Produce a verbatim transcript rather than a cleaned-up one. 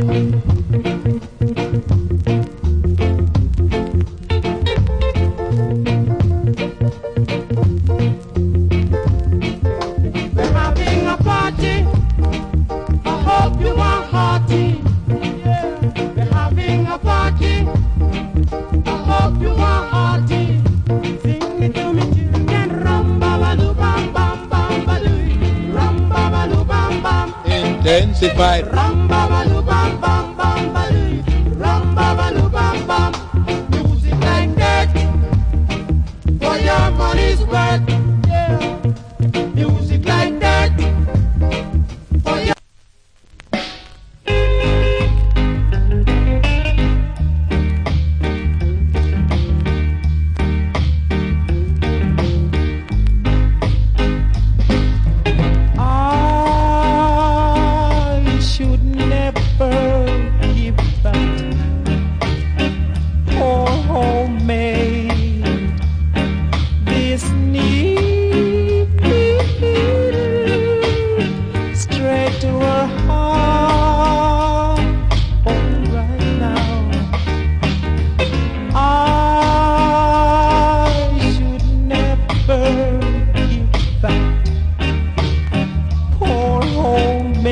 Intensified. Ram bam bam bam bam, ram bam bam. Music like that, for your money's worth. Yeah. Music like that, for your. To her heart.